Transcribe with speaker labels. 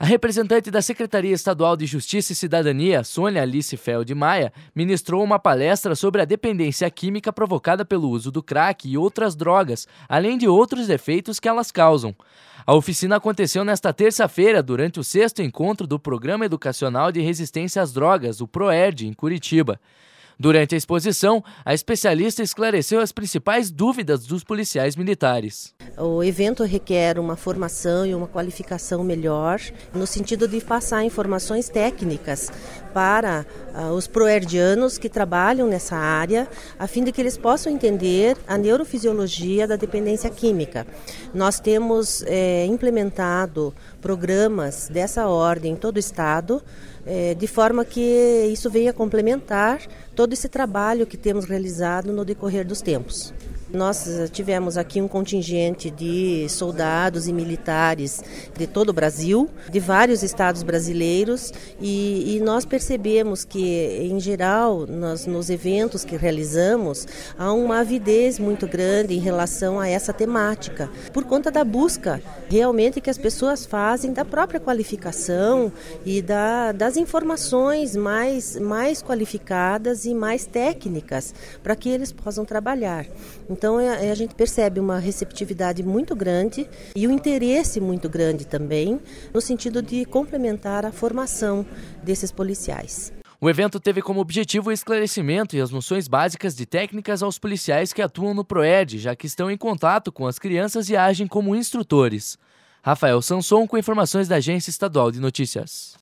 Speaker 1: A representante da Secretaria Estadual de Justiça e Cidadania, Sônia Alice Feld Maia, ministrou uma palestra sobre a dependência química provocada pelo uso do crack e outras drogas, além de outros efeitos que elas causam. A oficina aconteceu nesta terça-feira, durante o 6º encontro do Programa Educacional de Resistência às Drogas, o PROERD, em Curitiba. Durante a exposição, a especialista esclareceu as principais dúvidas dos policiais militares.
Speaker 2: O evento requer uma formação e uma qualificação melhor, no sentido de passar informações técnicas para os proerdianos que trabalham nessa área, a fim de que eles possam entender a neurofisiologia da dependência química. Nós temos implementado programas dessa ordem em todo o estado, de forma que isso venha complementar todo esse trabalho que temos realizado no decorrer dos tempos. Nós tivemos aqui um contingente de soldados e militares de todo o Brasil, de vários estados brasileiros, e nós percebemos que, em geral, nos eventos que realizamos, há uma avidez muito grande em relação a essa temática, por conta da busca realmente que as pessoas fazem da própria qualificação e das informações mais qualificadas e mais técnicas para que eles possam trabalhar. Então a gente percebe uma receptividade muito grande e um interesse muito grande também, no sentido de complementar a formação desses policiais.
Speaker 1: O evento teve como objetivo o esclarecimento e as noções básicas de técnicas aos policiais que atuam no PROERD, já que estão em contato com as crianças e agem como instrutores. Rafael Sanson com informações da Agência Estadual de Notícias.